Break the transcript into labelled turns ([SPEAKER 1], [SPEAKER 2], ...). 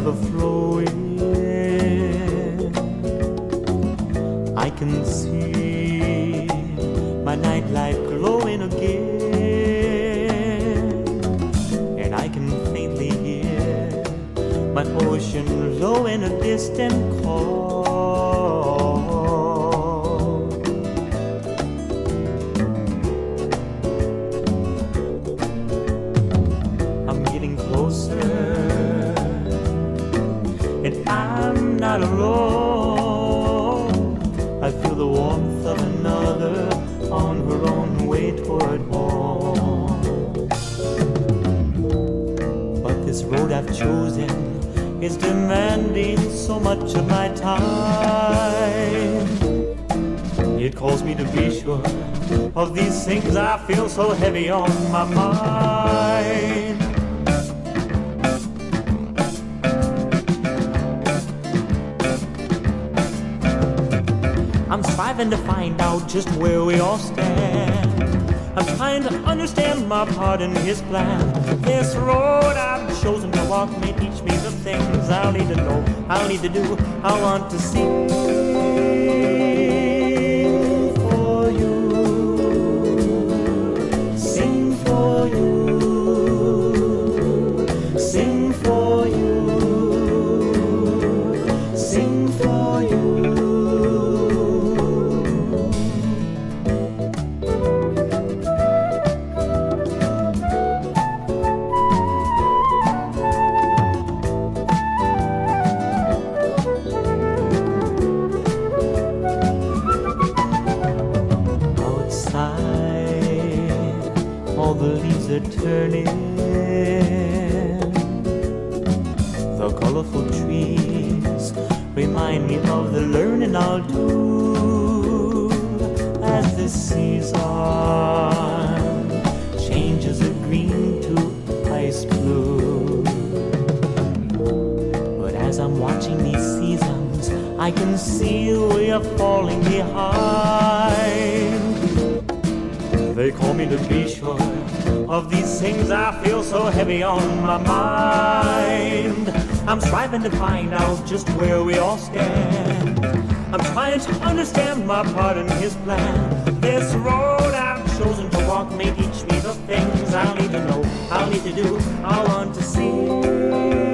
[SPEAKER 1] river flowing. I can see my nightlight glowing again, and I can faintly hear my ocean low in a distant call. I'm getting closer, and I'm not alone. I feel the warmth of another on her own way toward home. But this road I've chosen is demanding so much of my time. It calls me to be sure of these things I feel so heavy on my mind. I'm striving to find out just where we all stand. I'm trying to understand my part in his plan. This road I've chosen to walk may teach me the things I'll need to know, I'll need to do, I want to sing for you, sing for you, sing for you, sing for you. All the leaves are turning, the colorful trees remind me of the learning I'll do as this season changes a green to ice blue. But as I'm watching these seasons, I can see we are falling behind. They call me to be sure of these things I feel so heavy on my mind. I'm striving to find out just where we all stand. I'm trying to understand my part in his plan. This road I've chosen to walk may teach me the things I'll need to know, I'll need to do, I want to see.